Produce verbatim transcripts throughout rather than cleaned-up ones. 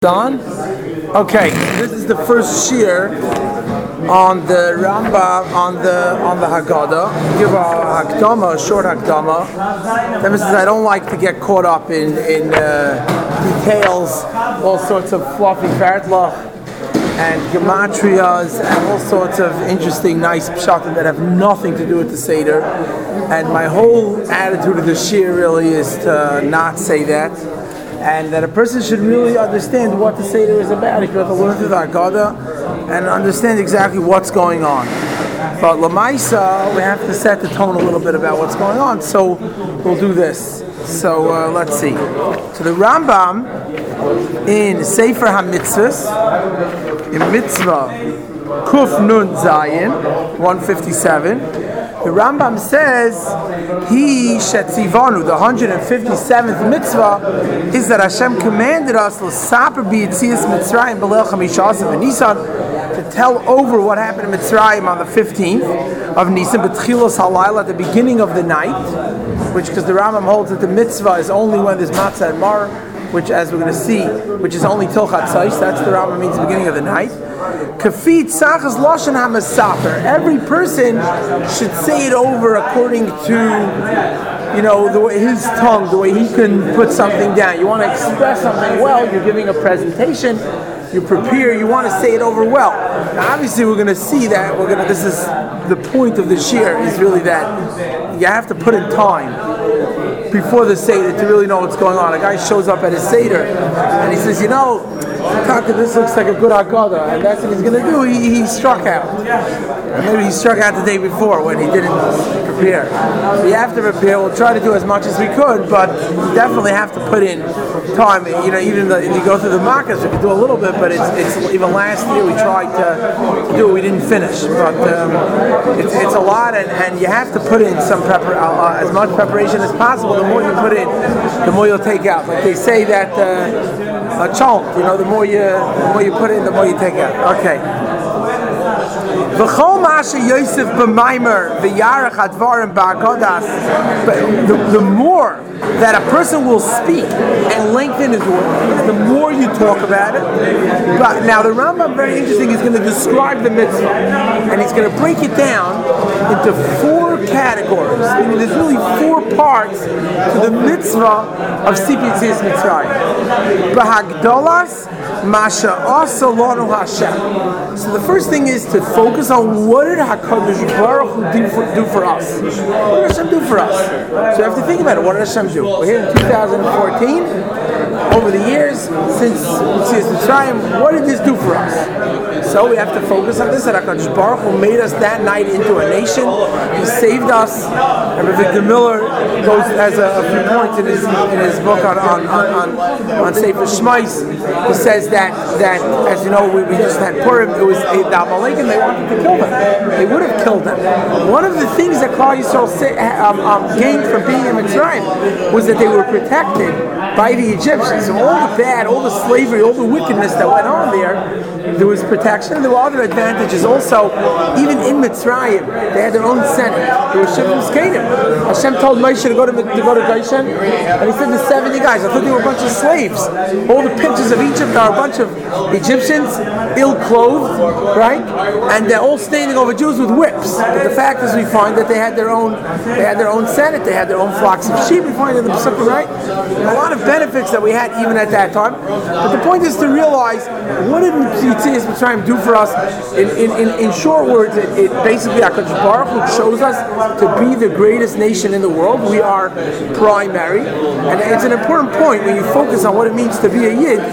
Done? Okay, this is the first shear on the Rambam on the on the Haggadah. Give a Hakdama, a short Hakdama. That means I don't like to get caught up in in uh, details, all sorts of fluffy fartlach and gematrias and all sorts of interesting, nice pshatim that have nothing to do with the Seder. And my whole attitude of the shear really is to not say that. And that a person should really understand what the Seder is about. If you have to learn through the Haggadah and understand exactly what's going on. But Lamaisa, we have to set the tone a little bit about what's going on. So we'll do this. So uh, let's see. So the Rambam in Sefer HaMitzvahs, in Mitzvah Kuf Nun Zayin, one fifty-seven, the Rambam says, He Shetzivanu, the one hundred fifty-seventh mitzvah, is that Hashem commanded us l'saper b'yitzias Mitzrayim b'leil chamisha aser b'Nisan, to tell over what happened in Mitzrayim on the fifteenth of Nisan, b'tchilos halayla, at the beginning of the night, which, because the Rambam holds that the mitzvah is only when there's matzah and mar, which, as we're going to see, which is only till chatzos. That's the Rambam means the beginning of the night. Kafit sachas lashon hamasaper. Every person should say it over according to, you know, the way his tongue, the way he can put something down. You want to express something well. You're giving a presentation. You prepare. You want to say it over well. Now, obviously, we're going to see that. We're going to. This is the point of the shir, is really that you have to put in time before the Seder to really know what's going on. A guy shows up at his Seder and he says, you know, Taka, this looks like a good Haggadah, and that's what he's going to do. He, he struck out. Or maybe he struck out the day before when he didn't prepare. So you have to prepare. We'll try to do as much as we could, but you definitely have to put in time. You know, even the, if you go through the Makkahs, we could do a little bit, but it's, it's even last year we tried to, to do it. We didn't finish, but um, it's, it's a lot, and, and you have to put in some prepar- uh, as much preparation as possible. The more you put in, the more you'll take out. Like they say that uh, a chomp, you know, the more you the more you put in, the more you take out. Okay. V'chol masha Yosef b'maimer v'yarech advarim ba'agadas. But the, the more that a person will speak and lengthen his words, the more you talk about it. But now the Rambam, very interesting, he's going to describe the mitzvah, and he's going to break it down into four categories. I mean, there's really four parts to the mitzvah of Sipur Yetzias Mitzrayim. B'hagdolas masha asa lanu Hashem. So the first thing is to focus on what did HaKadosh Baruch Hu do for, do for us. What did Hashem do for us? So you have to think about it. What did Hashem do? We're here in two thousand fourteen. Over the years, since Yetzias Mitzrayim, what did this do for us? So we have to focus on this. That HaKadosh Baruch Hu made us that night into a nation. He saved us. And Victor Miller goes has a, a few points in his in his book on on on, on, on Sefer Shmais. He says that that as you know, we, we just had Purim. It was a, the Amalekim. They wanted to kill them. They would have killed them. One of the things that Klal Yisrael um, um, gained from being in Mitzrayim was that they were protected by the Egyptians. So all the bad, all the slavery, all the wickedness that went on there, there was protection, and there were other advantages also. Even in Mitzrayim, they had their own senate. There was Shivim Skadim. Hashem told Moshe to go to, to go to Goshen, and he said to seventy guys. I thought they were a bunch of slaves. All the pictures of Egypt are a bunch of Egyptians, ill-clothed, right? And they're all standing over Jews with whips. But the fact is, we find that they had their own, they had their own senate. They had their own flocks of sheep. We find in the Pesukah, right? A lot of benefits that we had even at that time. But the point is to realize, what did Yetzias Mitzrayim do for us? In, in, in, in short words, it, it basically HaKadosh Baruch Hu shows us to be the greatest nation in the world. We are primary, and it's an important point when you focus on what it means to be a Yid.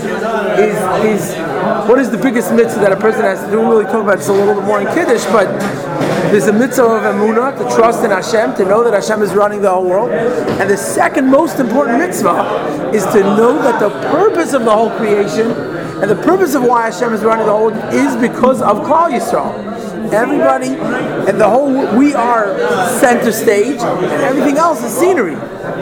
Is is what is the biggest mitzvah that a person has to do? We'll really talk about this a little bit more in Kiddush, but there's a mitzvah of Emunah, to trust in Hashem, to know that Hashem is running the whole world. And the second most important mitzvah is to know that the purpose of the whole creation and the purpose of why Hashem is running the whole world is because of Klal Yisrael. Everybody and the whole, we are center stage, and everything else is scenery. You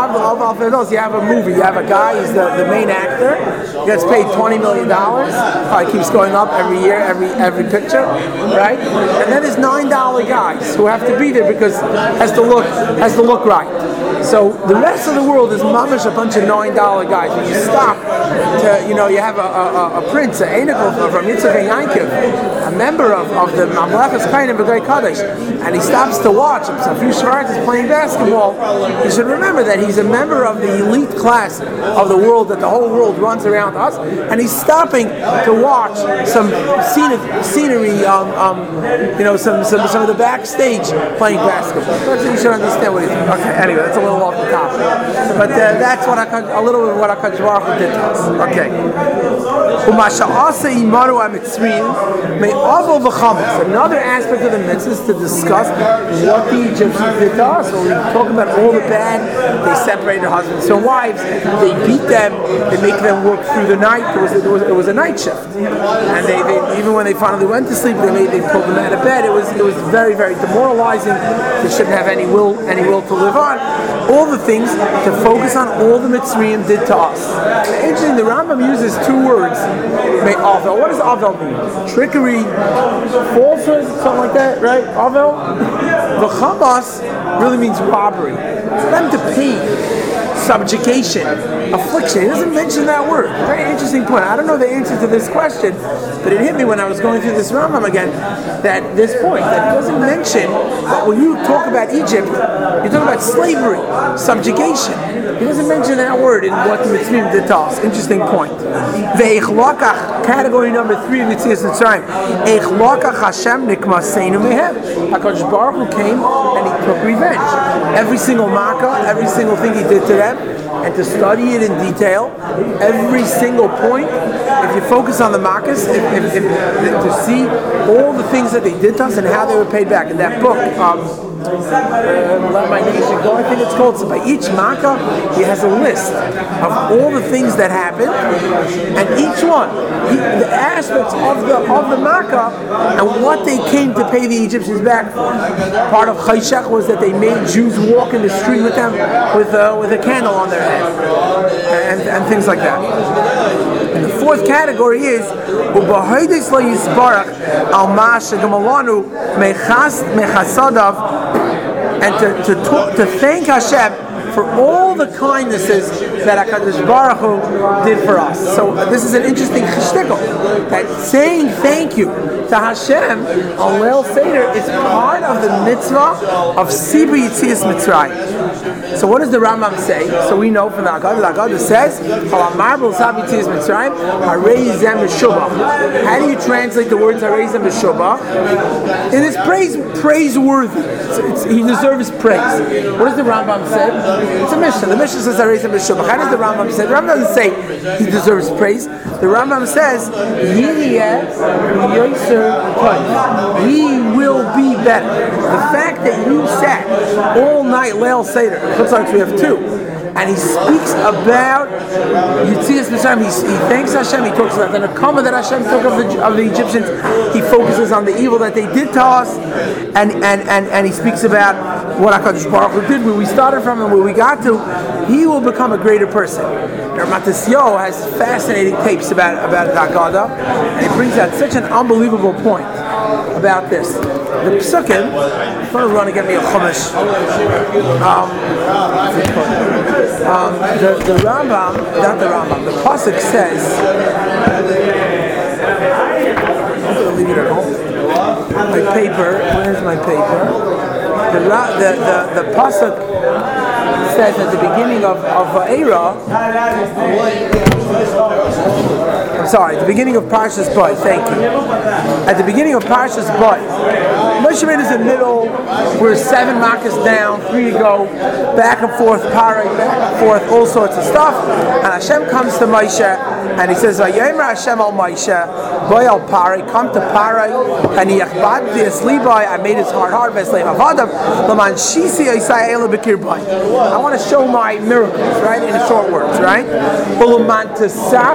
have a movie, you have a guy, he's the, the main actor, he gets paid twenty million dollars, probably keeps going up every year, every every picture, right? And then there's nine dollar guys who have to be there because has to look has to look right. So the rest of the world is mamish a bunch of nine dollar guys. When you stop to, you know, you have a, a, a prince, an Einikov from Yitzchak and Yankiv, a member of, of the Mamlechas Kainim B'Gai Kadosh, and he stops to watch him. So if you Schwartz is playing basketball, you should remember that he's a member of the elite class of the world, that the whole world runs around us, and he's stopping to watch some scenery, scenery um, um, you know, some, some some of the backstage playing basketball. So you should understand what he's doing. Okay, anyway, that's a little off the top. But uh, that's what I, a little bit of what HaKadosh Baruch Hu did to us. Okay. Another aspect of the mitzvah is to discuss what the Egyptians did to us. So we talk about all the bad. They separated husbands and wives. They beat them. They make them work through the night. It was it was, it was a night shift, and they, they even when they finally went to sleep, they made they pulled them out of bed. It was it was very very demoralizing. They shouldn't have any will any will to live on. All the things to focus on all the Mitzrayim did to us. Interesting, the Rambam uses two words. Avel. What does Avel mean? Trickery, falsehood, something like that, right? Avel. The Chabas really means robbery. For them to pay. Subjugation, affliction. He doesn't mention that word. Very interesting point. I don't know the answer to this question, but it hit me when I was going through this Rambam again, that this point, that he doesn't mention, but when you talk about Egypt, you talk about slavery, subjugation. He doesn't mention that word in what the Mitzvim did to us. Interesting point. Ve'ichlokach, category number three of Yetzias Mitzrayim. Eichlokach Hashem nikmaseinu mehem. HaKadosh Baruch Hu came and he took revenge. Every single makkah, every single thing he did to them, and to study it in detail, every single point. If you focus on the makkahs, if, if, if, to see all the things that they did to us and how they were paid back. In that book, um, uh, Let My Nation Go, I think it's called. So by each makkah, he has a list of all the things that happened, and each one, he, the aspects of the of the makkah and what they came to pay the Egyptians back for. Part of Chayshech was that they made Jews walk in the street with them with uh, with a candle on their head, and, and things like that. And the fourth category is Ubahoidis lo yisbarach al mash gamalanu mechas mechasadav, and to to talk, to thank Hashem for all the kindnesses that HaKadosh Baruch Hu did for us. So uh, this is an interesting chishtikel, that saying thank you to Hashem on Leil Seder is part of the mitzvah of Sibur Yetzias Mitzrayim. So what does the Rambam say? So we know from the Haggadah, the Haggadah says, how do you translate the words Harei Zem B'Shubach? It is praise, praiseworthy. It's, it's, he deserves praise. What does the Rambam say? It's a Mishnah. The Mishnah says Harei Zem B'Shubach. How does the Rambam say? The Rambam doesn't say he deserves praise. The Rambam says, he will be better. The fact that you sat all night Leil Seder, looks like we have two, and he speaks about Yetzias Mitzrayim. He, he thanks Hashem. He talks about the Nakama that Hashem took of the, of the Egyptians. He focuses on the evil that they did to us, and and, and, and he speaks about what HaKadosh Baruch Hu did, where we started from and where we got to. He will become a greater person. Matisyo has fascinating tapes about about Haggadah, and he brings out such an unbelievable point about this. The Psukim, I'm going to run and get me a Chumash. Um, um, the, the Rambam, not the Rambam, the Pasuk says, I'm going to leave it at home. My paper, where's my paper? The the the, the Pasuk says at the beginning of, of Va'era, I'm sorry, at the beginning of Parshas Bo, thank you. At the beginning of Parshas Bo, Moshe Rabbeinu is in the middle, we're seven makkahs down, three to go, back and forth, parai, back and forth, all sorts of stuff. And Hashem comes to Moshe, and he says, Vayomer Hashem al Moshe, boy al parai, come to parai, and he achbad v'yaslibai, I made his heart hard, v'yasleim avadav, l'man shisi yisai ela b'kir bai. I want to show my miracles, right, in short words, right? L'man tesaper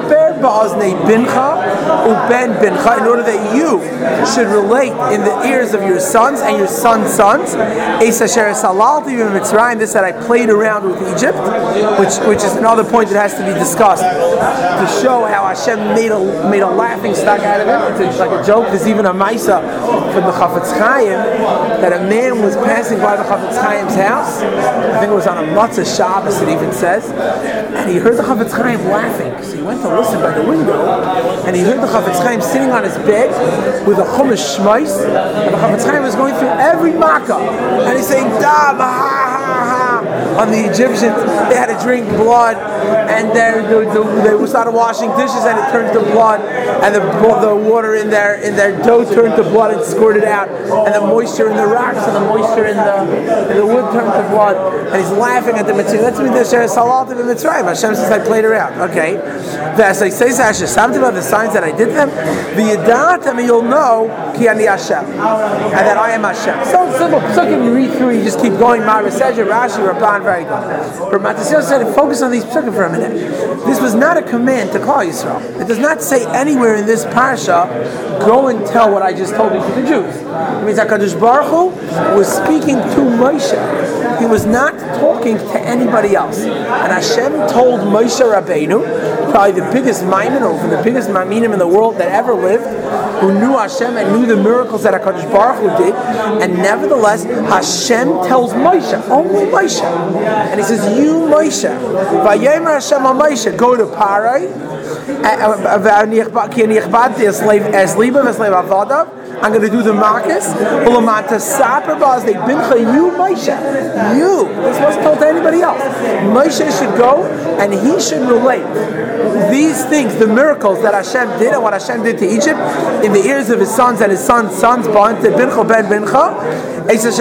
ba'aznei bincha uben bincha, in order that you should relate in the ears of your sons and your sons' sons. Eis asher salalti b'Mitzrayim, this that I played around with Egypt, which which is another point that has to be discussed to show how Hashem made a made a laughing stock out of it. It's like a joke. There's even a Maisa from the Chafetz Chaim that a man was passing by the Chafetz Chaim's house. I think it was on a Matzah Shabbos, it even says, and he heard the Chafetz Chaim laughing. So he went to listen by the window, and he heard the Chafetz Chaim sitting on his bed with a Chumash Shmais, and the Chafetz Chaim was going through every makkah, and he's saying da ha ha ha. On the Egyptians, they had to drink blood, and they, they, they started washing dishes, and it turned to blood, and the the water in their in their dough turned to blood and squirted out, and the moisture in the rocks and the moisture in the in the wood turned to blood, and he's laughing at the Mitzrayim. That's me the Sher Salat of the Mitzrayim. Hashem says I played around. Okay, as I say, Hashem, something about the signs that I did them. The Yadatam, you'll know Ki Ani Hashem, and that I am Hashem. So simple. So can you read through, you just keep going. Ma'ar Sejer, Rashi, Rabban, very good. But Matisyahu said, focus on these psukim for a minute. This was not a command to call Yisrael. It does not say anywhere in this parsha, go and tell what I just told you to the Jews. It means HaKadosh Baruch Hu was speaking to Moshe. He was not talking to anybody else. And Hashem told Moshe Rabbeinu, probably the biggest Maimon, or the biggest Maminim in the world that ever lived, who knew Hashem and knew the miracles that HaKadosh Baruch Hu did, and nevertheless, Hashem tells Moshe, only Moshe, and he says, you Moshe, Vayemer Hashem Moshe, go to Parai, I'm going to do the Marcus. You, Moshe, you. This wasn't told to anybody else. Moshe should go and he should relate these things, the miracles that Hashem did and what Hashem did to Egypt, in the ears of his sons and his sons' sons, Bincha ben Bincha,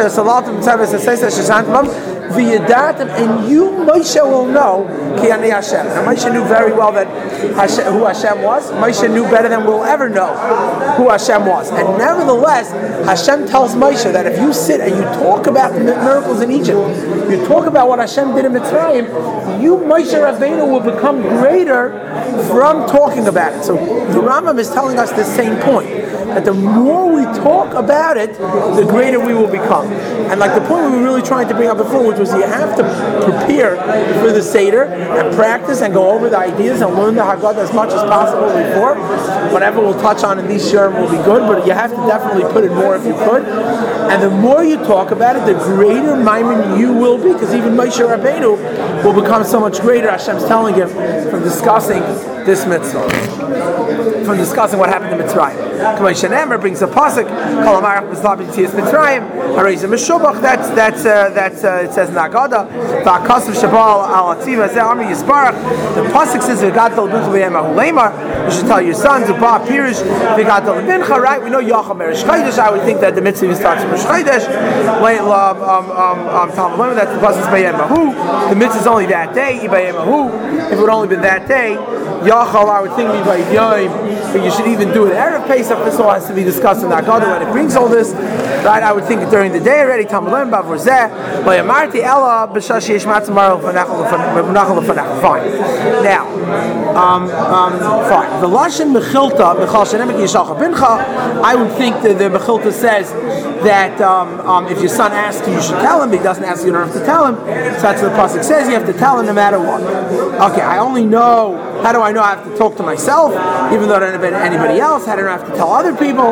and you, Moshe, will know Ki Ani Hashem. And Moshe knew very well that Hashem, who Hashem was. Moshe knew better than we'll ever know who Hashem was. And nevertheless, Hashem tells Moshe that if you sit and you talk about the miracles in Egypt, you talk about what Hashem did in Mitzrayim, you, Moshe Rabbeinu, will become greater from talking about it. So the Rambam is telling us the same point, that the more we talk about it, the greater we will become. And like the point we were really trying to bring up before, which was you have to prepare for the Seder and practice and go over the ideas and learn the Haggadah as much as possible before. Whatever we'll touch on in these shurim will be good, but you have to definitely put it more if you could. And the more you talk about it, the greater Maimon you will be, because even Moshe Rabbeinu will become so much greater, Hashem's telling him, from discussing this mitzvah, from discussing what happened in Mitzrayim. Kamei Shenemer brings a pasuk, Kol Amarach B'Slav B'Tzias Mitzrayim, Harei Meshubach. That's that's uh, that's uh, it says in Haggadah. Va'akasav Shabal Al Atziva Zeh Amri Yisparach. The pasuk says V'Gadol Bincha B'Yemahu Leimar. You should tell your sons Uba Pirish V'Gadol Bincha. Right? We know Yacham Eresh Chodesh. I would think that the mitzvah even starts from Rosh Chodesh. Wait, um um um Talmud Leimar. That's the pasuk B'Yemahu. The mitzvah is only that day. B'Yemahu. If it would only been that day, Yachal, I would think by Yom, but you should even do it Erev Pesach. This all has to be discussed in that Haggadah when it brings all this. Right? I would think during the day already. Talmud Leimar Bavur Zeh. V'Yamarti Ella B'Shash Yesh Matzah Marel V'Nachal L'Fanach. Fine. Now, um, um, fine. The Lashon Mechilta Mechal Shenemek Yishalcha Bincha. I would think that the Mechilta says that um, um, if your son asks you, you should tell him. If he doesn't ask you, you don't have to tell him. So that's what the pasuk says. You have to tell him no matter what. Okay, I only know. How do I know I have to talk to myself, even though I don't have anybody else? How do I have to tell other people?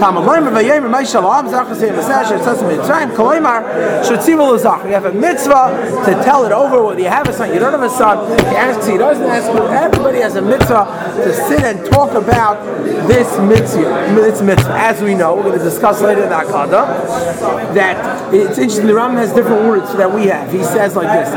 You have a mitzvah to tell it over. Whether you have a son, you don't have a son. He asks, he doesn't ask. Everybody has a mitzvah to sit and talk about this mitzvah. This mitzvah, as we know, we're going to discuss later in the Haggadah, that it's interesting. The Rambam has different words that we have. He says like this: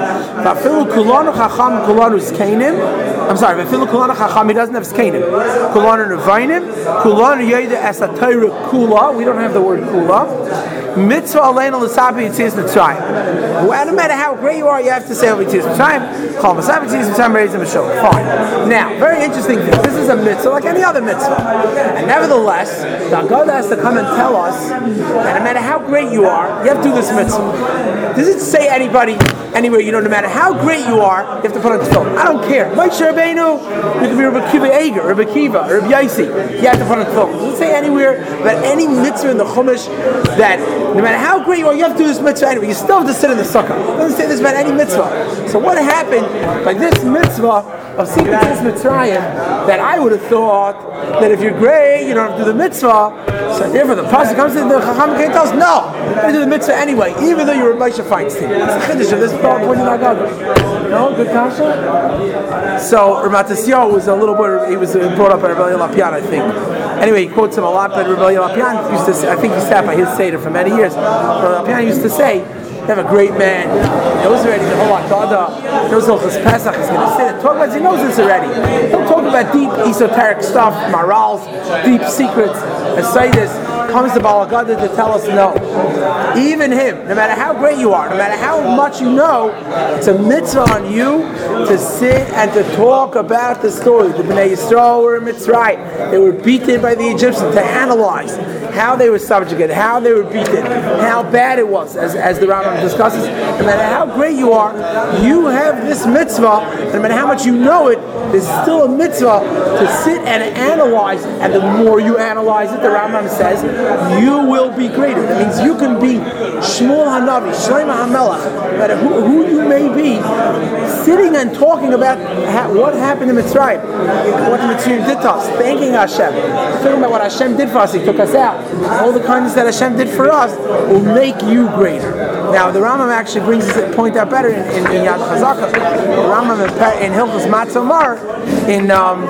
I'm sorry. Kulana Chacham, he doesn't have Skanim. Kulana Nevainim, Kulana Yeda Asatayra Kula. We don't have the word Kula. Mitzvah Alein L'Sabi Yitzias Mitzrayim. No matter how great you are, you have to say Yitzias Mitzrayim. Chol Masabi Yitzias Mitzrayim, Reis Mishol. Fine. Now, very interesting thing. This is a mitzvah like any other mitzvah, and nevertheless, the God has to come and tell us that no matter how great you are, you have to do this mitzvah. Does it say anybody, anywhere, you know, no matter how great you are, you have to put on tefillin? I don't care. Moshe Rabbeinu, you can be Rabbi Kiva Eger, Rabbi Kiva, Rabbi Yaisi, you have to put on tefillin. Does it say anywhere that any mitzvah in the Chumash that no matter how great you are, you have to do this mitzvah anyway? You still have to sit in the sukkah. It doesn't say this about any mitzvah. So what happened by this mitzvah of seeking this Mitzrayim, that I would have thought that if you're great, you don't have to do the mitzvah. So therefore the pasuk comes in, the Chacham can't tell us, no, you have to do the mitzvah anyway, even though you're a Moshe Feinstein. It's the chiddush of this point in Agag. No? Good kasha? So Ramat Yisrael was a little bit, he was brought up by Rabbi Lapian, I think. Anyway, he quotes him a lot, but Rabbi Lapian used to say, I think he sat by his Seder for many years. Rabbi Lapian used to say, you have a great man, he knows already the whole Hakadah, he knows all this Pesach, he's going to sit and talk about it, he knows this already. Don't talk about deep esoteric stuff, morals, deep secrets, Asidus. Comes the Baal HaGadah to tell us no. Even him, no matter how great you are, no matter how much you know, it's a mitzvah on you to sit and to talk about the story. The Bnei Yisrael were in Mitzrayim. They were beaten by the Egyptians. To analyze how they were subjugated, how they were beaten, how bad it was, as, as the Rambam discusses. No matter how great you are, you have this mitzvah, no matter how much you know it, there's still a mitzvah to sit and analyze it. And the more you analyze it, the Rambam says, you will be greater. That means you can be Shmuel Hanavi, Shlomo HaMelech, no matter who, who you may be, sitting and talking about how, what happened in Mitzrayim, what the Mitzrayim did to us, thanking Hashem, talking about what Hashem did for us. He took us out. All the kindness that Hashem did for us will make you greater. Now, the Rambam actually brings this point out better in, in, in Yad Chazaka. The Rambam in, in Hilchos Matzomar, in um,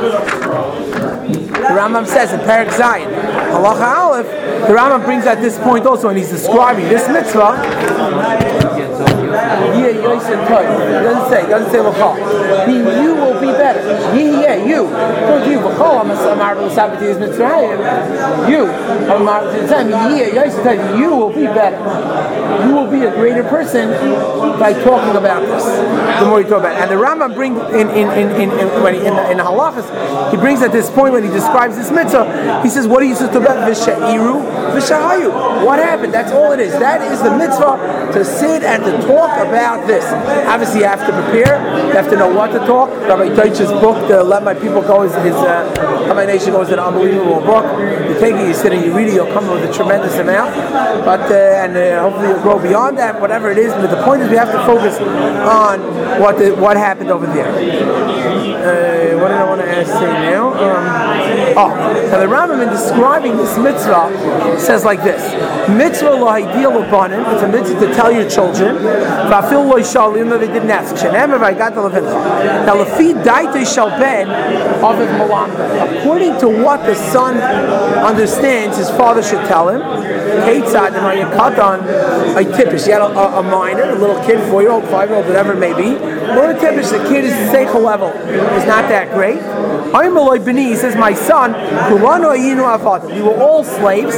the Rambam says in Perek Zayin, Halacha Aleph, the Rambam brings out this point also, and he's describing this mitzvah. Yeah, He doesn't say, he doesn't say L'chol. He, you will be better. He, yeah, you. Don't you, L'chol, I'm a marvel Sabbath is Mitzrayim. You, I'm a time. Yeah, you will be better. You will be a greater person by talking about this. The more you talk about it. And the Rambam brings in in in in, in when he, in, in the halachas, he brings at this point when he describes this mitzvah, he says, what are you supposed to do about V'sha'iru, V'shahayu? What happened? That's all it is. That is the mitzvah, to sit and to talk about this. Obviously, you have to prepare. You have to know what to talk. Rabbi Deutsch's book, the Let My People Go, is his uh, Let My Nation Go, is an unbelievable book. You take it, you sit and you read it, you'll come with a tremendous amount. But uh, and uh, hopefully you'll grow beyond that, whatever it is. But the point is, we have to focus on what the, what happened over there. Uh, what did I want to ask you now? Um, oh, so the Rambam, in describing this mitzvah, says like this: Mitzvah lo haidil ubanim. It's a mitzvah to tell your children. Va'afil lo yishalim, they didn't ask. Shenem v'aygat levincha. Now lefi daitei shel ben aviv malamba. According to what the son understands, his father should tell him. Keitzad and katan a tippish. He had a, a, a minor, a little kid, four-year-old, five-year-old, whatever it may be. Or a tippish, the kid is seichel level is not that great. He says, my son, we were all slaves.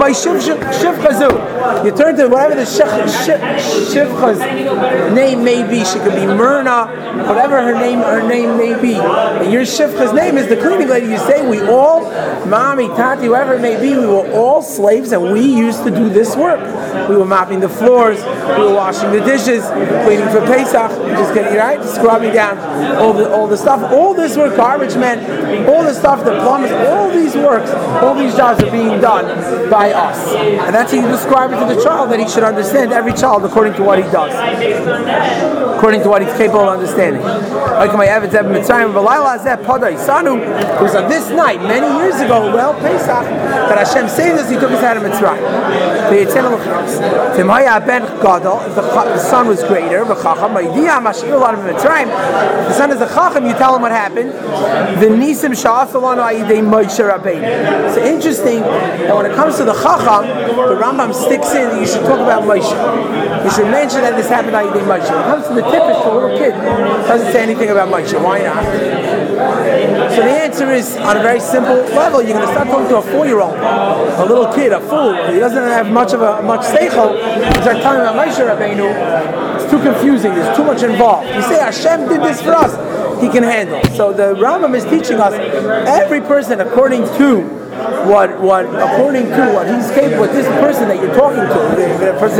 You turn to whatever the shivcha's name may be. She could be Myrna, whatever her name her name may be. And your shivcha's name is the cleaning lady. You say, we all, mommy, tati, whoever it may be, we were all slaves, and we used to do this work. We were mopping the floors, we were washing the dishes, waiting for Pesach, just getting right, scrubbing down all the all the stuff. All this work, garbage men, all the stuff, the plumbers, all these works, all these jobs are being done by us. And that's how you describe it to the child, that he should understand every child according to what he does, according to what he's capable of understanding. Like my Eved Zeb Mitzrayim, V'layla Zeb Pada Yisanu, it was on this night, many years ago, well, Pesach, that Hashem saved us, he took us out of Mitzrayim. If the son was greater, if the son is a chacham, you tell him what happened. The nisim sha'asalanu ayidei Moshe Rabbeinu. It's interesting that when it comes to the chacham, the Rambam sticks in that you should talk about Moshe. You should mention that this happened ayidei Moshe. When it comes to the tippish, the little kid, it doesn't say anything about Moshe. Why not? So the answer is, on a very simple level, you're going to start talking to a four-year-old, a little kid, a fool. He doesn't have much of a much seichel. You start telling him about Moshe Rabbeinu. It's too confusing. There's too much involved. You say Hashem did this for us, he can handle. So the Rambam is teaching us, every person according to what what according to what he's capable with, this person that you're talking to, the person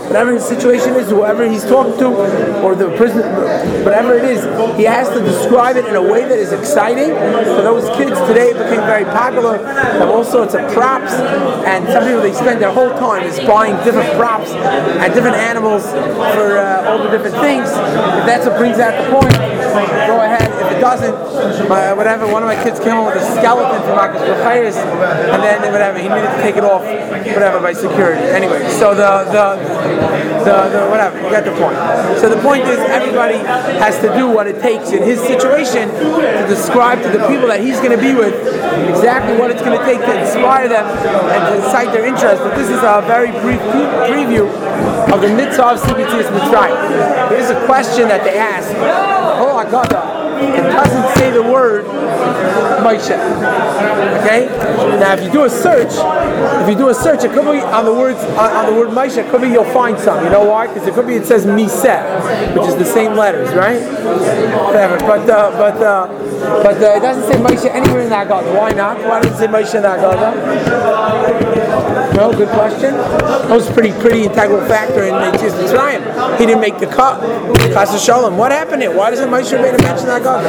whatever his situation is, whoever he's talking to, or the person, whatever it is, he has to describe it in a way that is exciting. For those kids today, it became very popular. They have all sorts of props, and some people, they spend their whole time is buying different props and different animals for uh, all the different things. If that's what brings out the point, go ahead. If it doesn't, my, whatever, one of my kids came home with a skeleton from Marcus Bechayers, and then whatever, he needed to take it off, whatever, by security. Anyway, so the, the, the, the whatever, you get the point. So the point is, everybody has to do what it takes in his situation to describe to the people that he's going to be with exactly what it's going to take to inspire them and to incite their interest. But this is a very brief pre- preview of the mitzvah of Sibitzias Mitzrayim. Here's a question that they ask. Oh, I got that. It doesn't say the word Moshe. Okay? Now, if you do a search, if you do a search, it could be on the words on, on the word Moshe. It could be you'll find some. You know why? Because it could be it says Miseh, which is the same letters, right? Whatever. But uh, but uh, but uh, it doesn't say Moshe anywhere in that Haggadah. Why not? Why doesn't it say Moshe in that Haggadah? No, good question. That was a pretty pretty integral factor in Yetzias Mitzrayim. He didn't make the cut. Chas v'shalom. What happened here? Why doesn't Moshe Rabbeinu mention that Haggadah?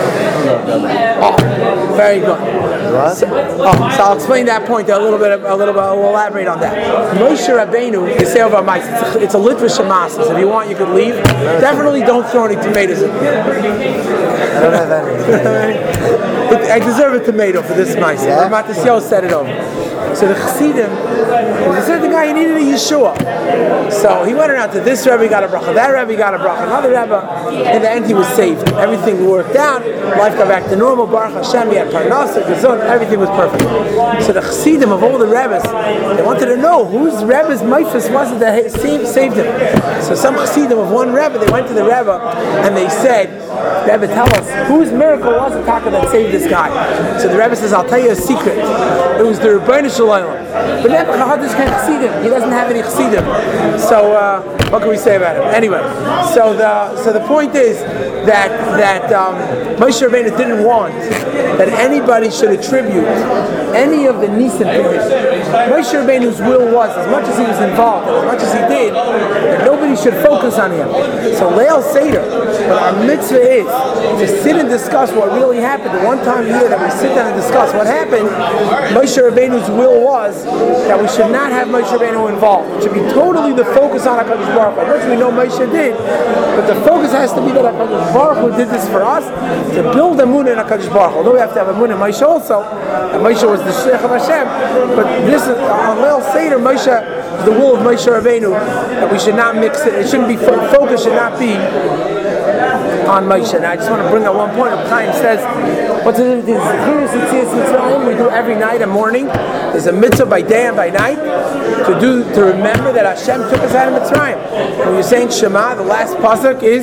Oh, very good. So, oh, so I'll explain that point a little bit. A little bit. We'll elaborate on that. Moshe Rabbeinu is say over mice. It's a litvish shemasas. If you want, you could leave. Definitely don't throw any tomatoes in. I don't have any. I deserve a tomato for this mice. Yeah? Matisyahu said it over. So the Chassidim, there was a certain guy, he needed a Yeshua. So he went around to this Rebbe, got a bracha, that Rebbe got a bracha, another Rebbe. In the end, he was saved. Everything worked out. Life got back to normal. Baruch Hashem, he had Parnasa, Gezun, everything was perfect. So the Chassidim of all the Rebbes, they wanted to know whose Rebbe's Meifus was it that saved, saved him. So some Chassidim of one Rebbe, they went to the Rebbe and they said, Rebbe, tell us, whose miracle was it Taka that saved this guy? So the Rebbe says, I'll tell you a secret. It was the Rebbeinu Shalom. But Nebuchadnezzar can't chassidim. He doesn't have any chassidim. So uh, what can we say about him? Anyway, so the so the point is that that um, Moshe Rabbeinu didn't want that anybody should attribute any of the Nisan to him. Moshe Rabbeinu's will was, as much as he was involved, and as much as he did, that nobody should focus on him. So Leil Seder, what our mitzvah is, to sit and discuss what really happened. The one time a year that we sit down and discuss what happened, Moshe Rabbeinu's will was that we should not have Moshe Rabbeinu involved. It should be totally the focus on HaKadosh Baruch Hu. Which we know Moshe did, but the focus has to be that HaKadosh Baruch Hu did this for us to build emunah in HaKadosh Baruch Hu. Although we have to have emunah in Moshe also, and Moshe was the Shliach of Hashem, but this is on Leil Seder, Moshe is the will of Moshe Rabbeinu that we should not mix it. It shouldn't be focus should not be on Moshe. And I just want to bring up one point. Chaim says, what's the difference? We do every night and morning. There's a mitzvah by day and by night to do to remember that Hashem took us out of Mitzrayim. When you're saying Shema, the last pasuk is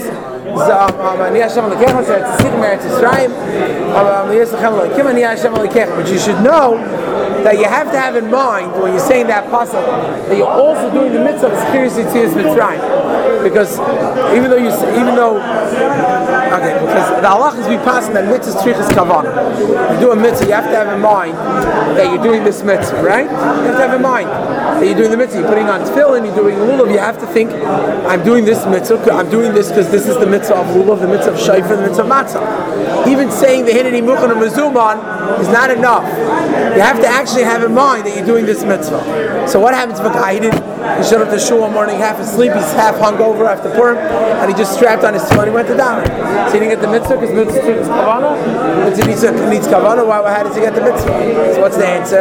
but you should know that you have to have in mind when you're saying that pasuk that you're also doing the mitzvah of Yetzias Mitzrayim, because even though you even though okay because the halachas we pass that mitzvah tzrichas kavanah. You do a mitzvah, you have to have in mind that you're doing this mitzvah, right? You have to have in mind that you're doing the mitzvah. You're putting on tefillin, you're doing lulav. You have to think, I'm doing this mitzvah. I'm doing this because this is the mitzvah of lulav, the mitzvah of shayfer, the mitzvah of matzah. Even saying the hineni muchan or mezuman is not enough. You have to actually have in mind that you're doing this mitzvah. So what happens if a guy, he didn't, he showed up to shul one morning half asleep, he's half hungover after Purim, and he just strapped on his tefillin and he went to daven. So he didn't get the mitzvah because mitzvah is kavanah. Mitzvah needs, needs kavanah. Why, how does he get the mitzvah? So what's the answer?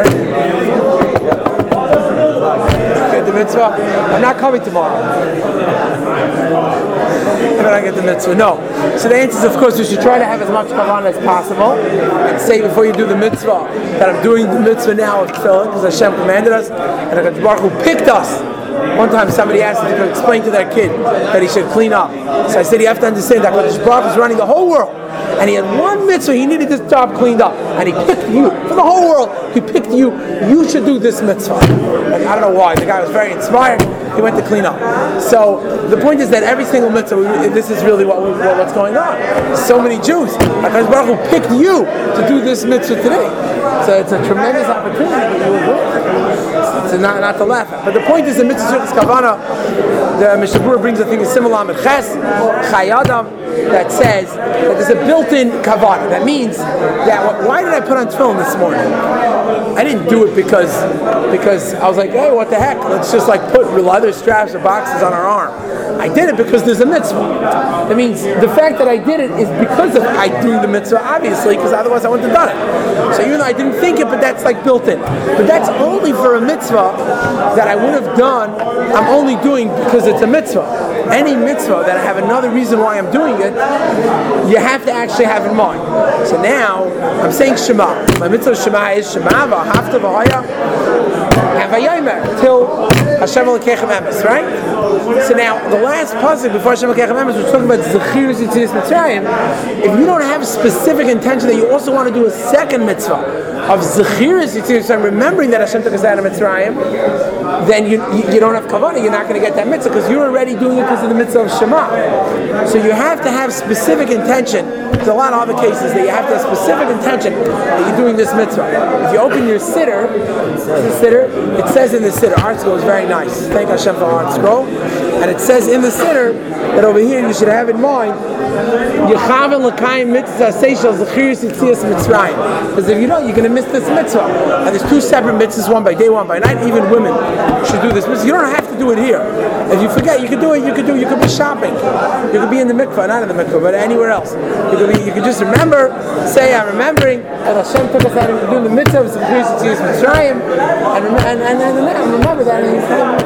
Get the mitzvah? I'm not coming tomorrow. How did I get the mitzvah? No. So the answer is, of course, you should try to have as much kavanah as possible and say before you do the mitzvah that I'm doing the mitzvah now of tefillin because Hashem commanded us and HaKadosh Baruch Hu picked us. One time somebody asked me to explain to their kid that he should clean up. So I said you have to understand that HaKadosh Baruch Hu is running the whole world. and he had one mitzvah. He needed this job cleaned up, and he picked you for the whole world. He picked you. You should do this mitzvah. And I don't know why. The guy was very inspired. He went to clean up. So the point is that every single mitzvah, this is really what, what what's going on. So many Jews, HaKadosh Baruch Hu picked you to do this mitzvah today. So it's a tremendous opportunity that you will do. It's not, not to laugh at. But the point is, the mitzvah Shirkas Kavana, the Mishnah Berurah brings a thing in similar Amid Ches, Chai Adam, that says that there's a built-in kavana. That means that what, why did I put on tefillin this morning? I didn't do it because because I was like, hey, what the heck? Let's just like put leather straps or boxes on our arm. I did it because there's a mitzvah. That means the fact that I did it is because of I do the mitzvah, obviously, because otherwise I wouldn't have done it. So even though I didn't think it, but that's like built in. But that's only for a mitzvah that I would have done. I'm only doing because it's a mitzvah. Any mitzvah that I have another reason why I'm doing it, you have to actually have in mind. So now I'm saying Shema. My mitzvah Shema is Shema v'ahavta v'haya and v'yamer till Hashem Elokechem emes, right? So now the last pasuk before Hashem Elokechem emes, we're talking about Zechiras Yetzias Mitzrayim. If you don't have a specific intention that you also want to do a second mitzvah of Zechiras Yetzias Mitzrayim, remembering that Hashem took us out of Mitzrayim, then you, you you don't have kavanah. You're not going to get that mitzvah because you're already doing it because of the mitzvah of Shema. So you have to have specific intention. There's a lot of other cases that you have to have specific intention that you're doing this mitzvah. If you open your siddur, the siddur, it says in the siddur, Art Scroll is very nice. Thank Hashem for Art Scroll. And it says in the siddur that over here you should have in mind Yechaven l'kayim mitzvah seishal zechiras yetzias Mitzrayim. Because if you don't, you're going to miss this mitzvah. And there's two separate mitzvahs, one by day, one by night. Even women should do this mitzvah. You don't have to do it here. If you forget, you could do it. You could do. You could be shopping. You could be in the mikvah, not in the mikvah, but anywhere else. You could be. You could just remember, say, I'm remembering that Hashem took us out of doing the mitzvah of zechiras yetzias Mitzrayim, and and and, and, and remember that. And he's doing the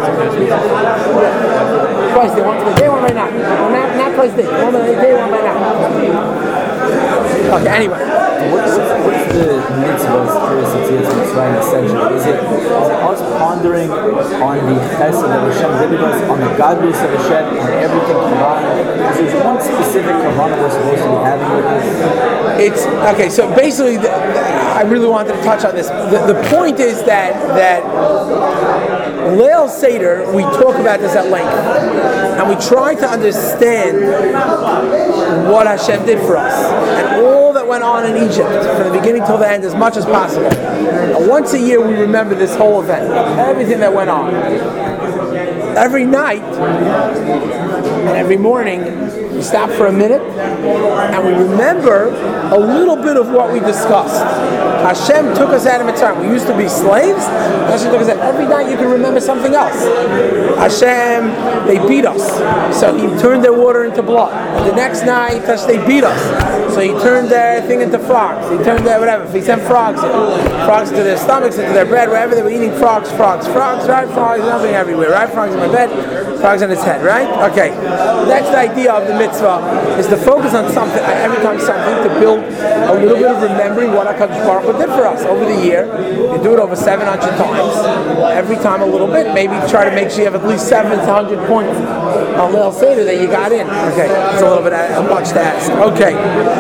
mitzvah. Twice day, one day, one by night. Not not twice day. One by day, one by night. Okay. Anyway. What's, what's the mitzvah of Zechiras Yetzias Mitzrayim essentially? Is it, is it us pondering on the chesed of Hashem did us, on the godliness of Hashem, on everything kavanah? Is there one specific kavanah we're supposed to be having with this? It's okay. So basically, the, I really wanted to touch on this. The, the point is that that Leil Seder, we talk about this at length, and we try to understand what Hashem did for us and all that went on in Egypt from the beginning till the end as much as possible. And once a year we remember this whole event, everything that went on. Every night and every morning we stop for a minute and we remember a little bit of what we discussed. Hashem took us out of Mitzrayim. We used to be slaves. Hashem took us out. Every night you can remember something else. Hashem, they beat us. So he turned their water into blood. And the next night, they beat us. So he turned their thing into frogs. He turned their whatever. He sent frogs in. Frogs into their stomachs, into their bread, wherever they were eating frogs, frogs, frogs, right? Frogs, nothing everywhere, right? Frogs in my bed, frogs on his head, right? Okay. That's the idea of the mitzvah, is to focus on something, every time something, to build a little bit of remembering what HaKadosh Baruch Hu did for us over the year. You do it over seven hundred times, every time a little bit. Maybe try to make sure you have at least seven hundred points on Leil Seder that you got in. Okay, it's a little bit uh, much to ask. Okay.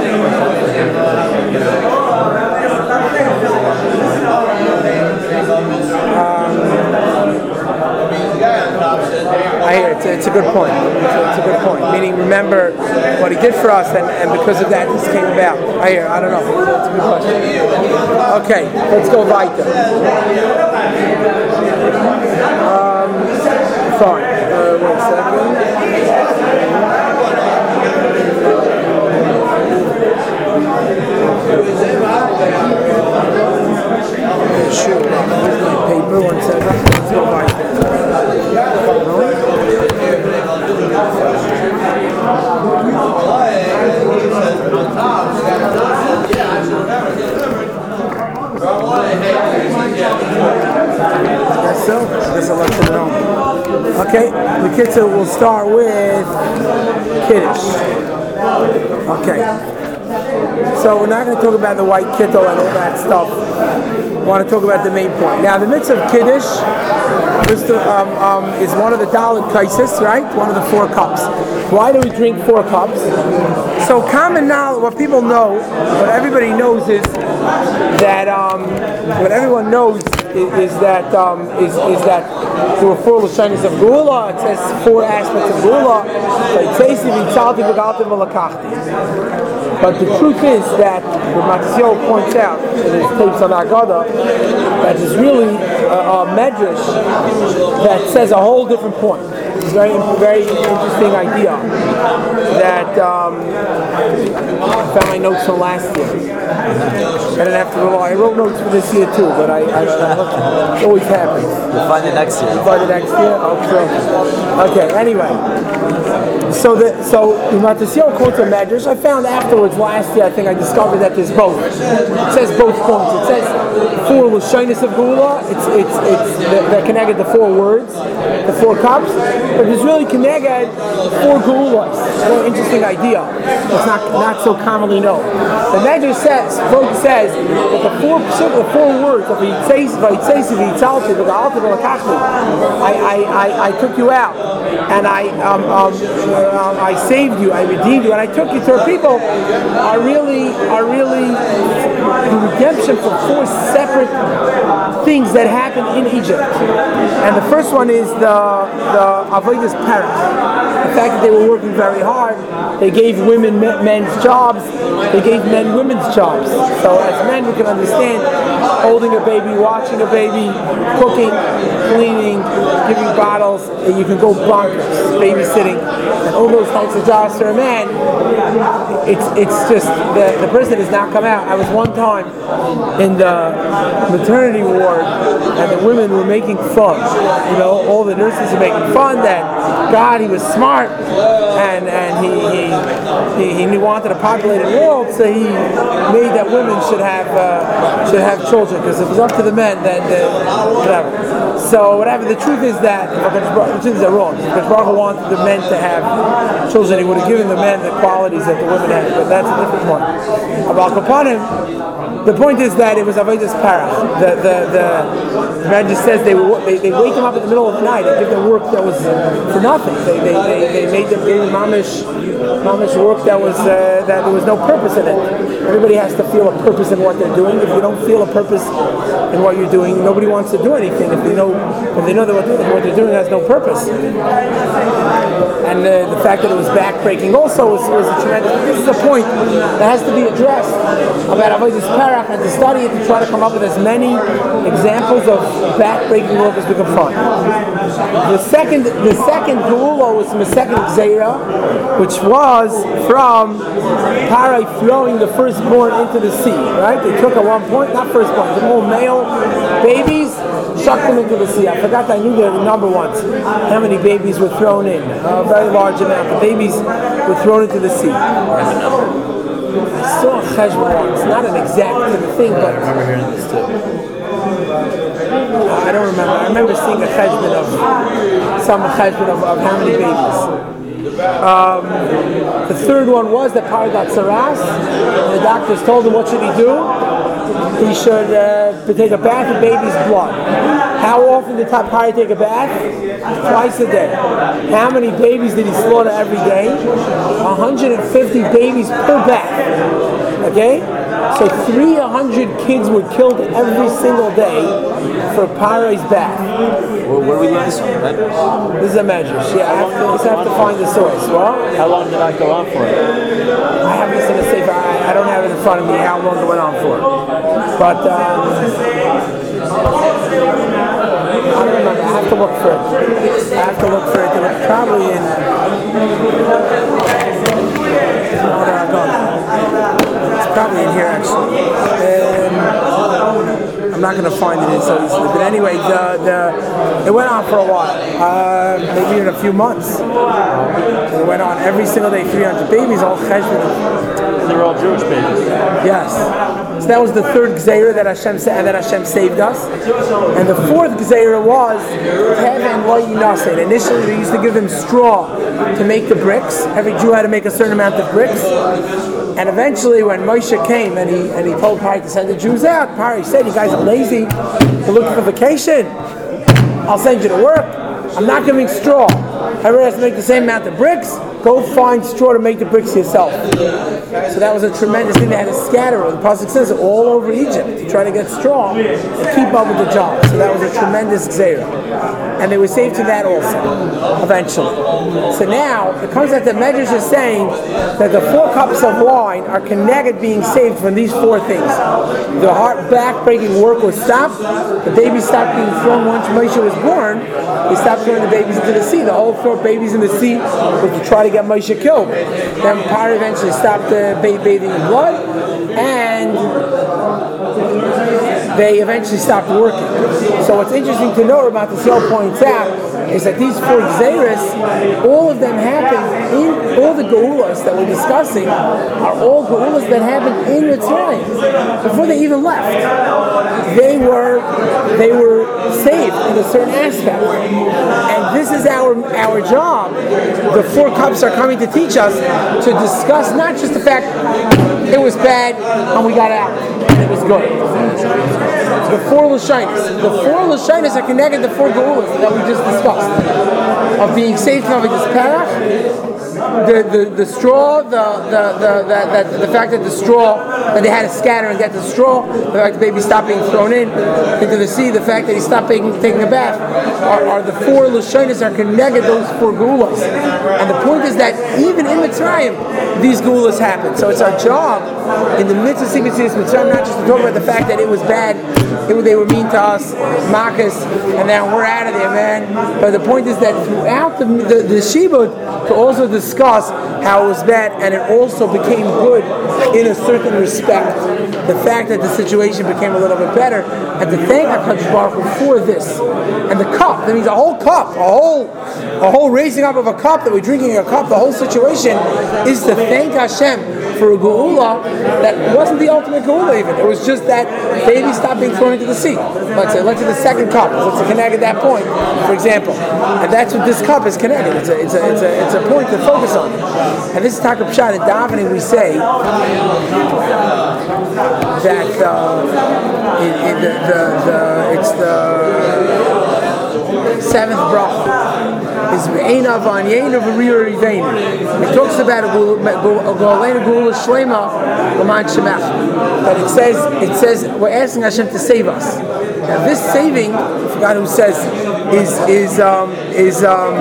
Um, I hear it's, it's a good point. It's a good point. Meaning, remember what he did for us, and, and because of that, this came about. I hear. I don't know. It's a good question. Okay, let's go weiter. Um, fine. Uh, wait a second. Sure. Here's my paper. One second. Let's go weiter. That's so. I guess I'll let you know. Okay, the kitzur will start with Kiddush. Okay. So we're not going to talk about the white kittel and all that stuff. I want to talk about the main point. Now, the mitzvah of Kiddush is, the, um, um, is one of the Dalit Kaisis, right? One of the four cups. Why do we drink four cups? So common knowledge, what people know, what everybody knows is that, um, what everyone knows is, is that, um, is, is that there were four Lashonos of Geula. It says four aspects of Geula. But the truth is that Matisyahu points out in his tapes on Agada that there's really a, a medrash that says a whole different point. It's a very, very interesting idea that um, I found my notes from last year. I didn't have to rely. I wrote notes for this year too, but I, I, I looked, it always happens. You'll find it next year. You'll find it next year? Oh, sure. Okay, anyway. So the so Matisyahu quotes a medrash. I found afterwards last year, I think I discovered that there's both. It says both points. It says four Lashonos of Geula. It's it's it's they're connected the four words, the four cups. But it's really connected four Geulas. It's a very interesting idea. It's not not so commonly known. The medrash says both says that the four the four words of Yitzayis, Yitzayis, Yitzalti, I I I I took you out and I um um. Um, I saved you, I redeemed you, and I took you to a people are really are really the redemption for four separate things that happened in Egypt. And the first one is the the avodas parah, the fact that they were working very hard. They gave women men's jobs. They gave men women's jobs. So as men, we can understand holding a baby, watching a baby, cooking, cleaning, giving bottles. And you can go bonkers, babysitting. And all those types of jobs for a man, it's it's just the, the person does not come out. I was one time in the maternity ward and the women were making fun. You know, all the nurses were making fun that God, he was smart and and he he, he, he wanted a populated world, so he made that women should have uh, should have children, because if it was up to the men, then uh, whatever. So whatever. The truth is that the truth is that wrong. Because Baruch wanted the men to have children, he would have given the men the qualities that the women had. But that's a different point. About Kapanim, the point is that it was avodas parah. The the the, the man just says they were they, they wake them up in the middle of the night and give them work that was for nothing. They they, they, they made them do mamish mamish work that was uh, that there was no purpose in it. Everybody has to feel a purpose in what they're doing. If you don't feel a purpose in what you're doing, nobody wants to do anything. If they know if they know that what they're, what they're doing has no purpose. And uh, the fact that it was backbreaking also was, was a tremendous. This is a point that has to be addressed about avodas parah, and to study it, to try to come up with as many examples of backbreaking work as we can find. The second, the second geula was from the second Gzeira, which was from Parai throwing the firstborn into the sea. Right? They took at one point, not firstborn, the whole male babies, chucked them into the sea. I forgot, I knew the number once. How many babies were thrown in? A very large amount of babies were thrown into the sea. I saw a cheshbon once, not an exact thing, but I remember hearing this too. I don't remember. I remember seeing a cheshbon of some cheshbon of, of how many babies. Um, the third one was that Paro got saras. The doctors told him, what should he do? He should uh, take a bath of baby's blood. How often did Paro take a bath? Twice a day. How many babies did he slaughter every day? one hundred fifty babies per bath. Okay? So three hundred kids were killed every single day for Paro's bath. Where, where we learn this from? Right? This is a medrash. Yeah, I have to, I have to find the source. Well, how long did that go on for? I have this in a safe. I, I don't have it in front of me how long it went on for. But um, I don't remember. I have to look for it. I have to look for it. It was probably in. Where did I go? It's probably in here actually. Um, I'm not going to find it in so easily. But anyway, the the it went on for a while. Uh, maybe in a few months. It went on every single day. three hundred babies, all cheshbon. And they're all Jewish babies. Yes. So that was the third Gzeira that Hashem sa- that Hashem saved us. And the fourth Gzeira was Heaven lo yinasen. Initially, they used to give them straw to make the bricks. Every Jew had to make a certain amount of bricks. And eventually, when Moshe came and he and he told Pari to send the Jews out, Pari said, "You guys are lazy. You're looking for vacation. I'll send you to work. I'm not giving straw. Everyone has to make the same amount of bricks. Go find straw to make the bricks yourself." So that was a tremendous thing. They had to scatter, the Pasuk says, all over Egypt to try to get straw and keep up with the job. So that was a tremendous gzeira. And they were saved to that also, eventually. So now, it comes that the Medrash is saying that the four cups of wine are connected being saved from these four things. The heart back-breaking work was stopped. The baby stopped being thrown once Moshe was born. They stopped throwing the babies into the sea. The whole throw babies in the sea was to try to get Moshe killed. Then Pari eventually stopped uh, bathing in blood, and they eventually stopped working. So what's interesting to know about the Yisrael points out is that these four Gzeiros, all of them happened in, all the Geulas that we're discussing are all Geulas that happened in Mitzrayim, before they even left. They were they were saved in a certain aspect. And this is our our job. The four cups are coming to teach us to discuss not just the fact it was bad and we got out and it was good. The four Lashonos. The four Lashonos are connected to four Geulas that we just discussed. Of being saved from this parach, the, the, the straw, the the, the, the, the the fact that the straw, that they had to scatter and get the straw, the fact the baby stopped being thrown in into the sea, the fact that he stopped taking, taking a bath, are, are the four Lashonos are connected, those four Geulas. And the point is that even in Mitzrayim, these Geulas happen. So it's our job in the midst of Sikhs Mitzrayim not just to talk about the fact that it was bad, it, they were mean to us, mock us, and now we're out of there, man. But the point is that throughout the the, the Shibud, to also discuss how it was bad, and it also became good in a certain respect. The fact that the situation became a little bit better, and to thank HaKadosh Baruch Hu for this. And the cup, that means a whole cup, a whole a whole raising up of a cup, that we're drinking a cup, the whole situation is to thank Hashem for a geula that wasn't the ultimate geula even. It was just that baby stopped being thrown into the sea. Let's say, let's say the second cup, let's connect at that point, for example. And that's what this cup is connected. It's a, it's a, it's a, it's a point to focus on. And this is Takab Pshat. In davening we say that uh, in, in the, the, the, it's the seventh bracha. Is Einav on Yeinav Ariyur Rivein. It talks about a Golena Gula Shlema Laman Shemach. But it says it says we're asking Hashem to save us. Now this saving, I forgot who says, is is um is um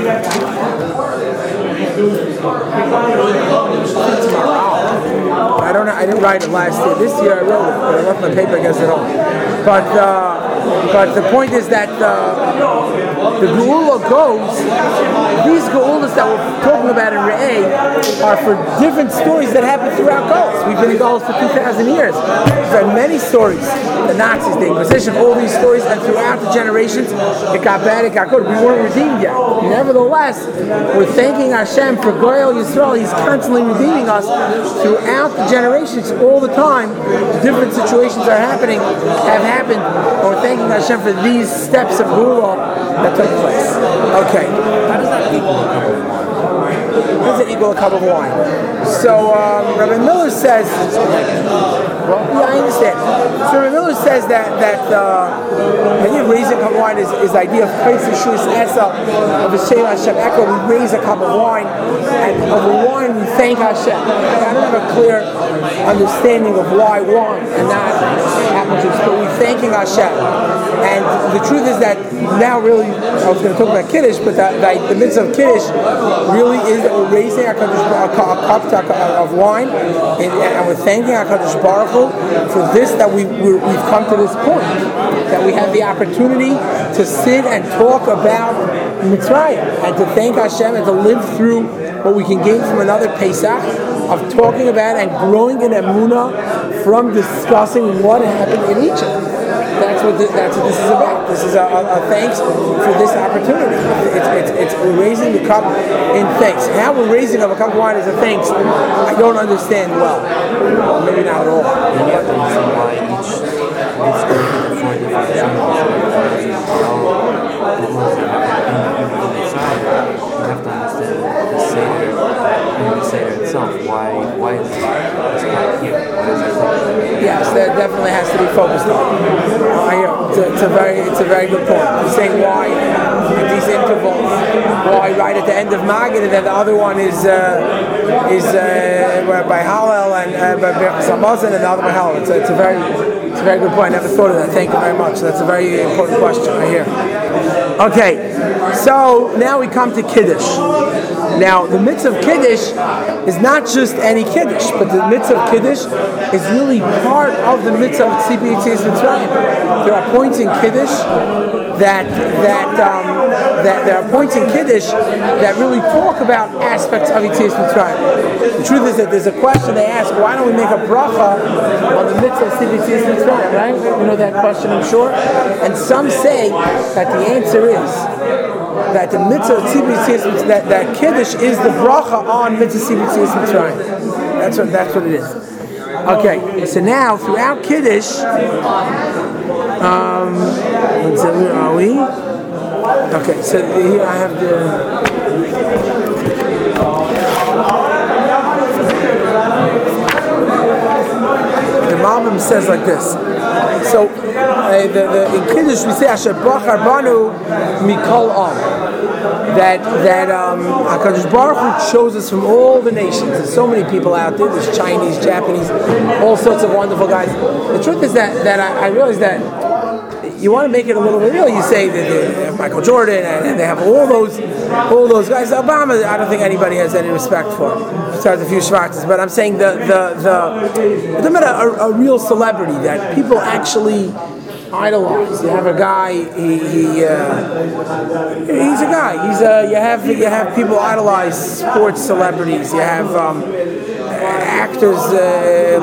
I don't know. I didn't write it last year. This year I wrote it, but I left my paper, I guess, at home. But uh, but the point is that uh, the geula goes. These geulas that we're talking about in Re'eh are for different stories that happen throughout Golos. We've been in Golos for two thousand years. We've had many stories. The Nazis, the Inquisition, all these stories, and throughout the generations, it got bad, it got good. We weren't redeemed yet. Nevertheless, we're thanking Hashem for Goyal Yisrael. He's constantly redeeming us throughout the generations, all the time. Different situations are happening, have happened, and we're thanking Hashem for these steps of geula that took place. Okay. How does that equal a cup of wine? How does it equal a cup of wine? So um, Rabbi Miller says, well, yeah, I understand. So Rabbi Miller says that that uh, the idea of raising a cup of wine is, is the idea of Kaisei Shuis Esa, of Hashem Hashem Echo. We raise a cup of wine, and over wine we thank Hashem. I don't have a clear understanding of why wine and not apple juice, but we're thanking Hashem. And the truth is that now really, I was going to talk about Kiddush, but the, the, the mitzvah of Kiddush really is that we're raising a, a, a cup of wine, and, and we're thanking HaKadosh Baruch Hu for this, that we, we're, we've come to this point, that we have the opportunity to sit and talk about Mitzrayim, and to thank Hashem, and to live through what we can gain from another Pesach, of talking about and growing in Emunah from discussing what happened in Egypt. That's what, this, that's what this is about. This is a, a, a thanks for this opportunity. It's, it's, it's we're raising the cup in thanks. How we're raising of a cup of wine is a thanks, I don't understand well. Maybe not at all. And you have to understand why each each story has four different genres. You have to understand the Seder and the Seder itself. Why why is it? has to be focused on. I hear it's a, it's a very it's a very good point. You're saying why at these intervals, why right at the end of Magid, and then the other one is uh, is uh, by Hallel and uh, by Samazin, and the other by Hallel. It's a, it's a very it's a very good point. I never thought of that. Thank you very much. That's a very important question. I hear. Okay, so now we come to Kiddush. Now, the mitzvah of Kiddush is not just any Kiddush, but the mitzvah of Kiddush is really part of the mitzvah of Tzipah Yetzias Mitzrayim. There are points in Kiddush that that um, that there are points in Kiddush that really talk about aspects of Yetzias Mitzrayim. The truth is that there's a question they ask: why don't we make a bracha on the mitzvah of Tzipah Yetzias Mitzrayim? Right? You know that question, I'm sure. And some say that the answer is that the mitzvah of Tzipah Yetzias Mitzrayim, that, that Kiddush is the bracha on mitzvah Tzipah Yetzias Mitzrayim. That's what that's what it is. Okay, so now throughout Kiddush, um, let's see, where are we? Okay, so here I have the. The Malbim says like this. So uh, the, the, in Kiddush we say Asher Bachar Banu Mikol Am. That that um, HaKadosh Baruch Hu chose us from all the nations. There's so many people out there. There's Chinese, Japanese, all sorts of wonderful guys. The truth is that that I, I realize that you want to make it a little bit real. You say that they have Michael Jordan and, and they have all those all those guys. Obama, I don't think anybody has any respect for, besides a few Schwarzes. But I'm saying the the the the a, a real celebrity that people actually idolize. You have a guy. He, he uh, he's a guy. He's a you have you have people idolize sports celebrities. You have um, actors, uh,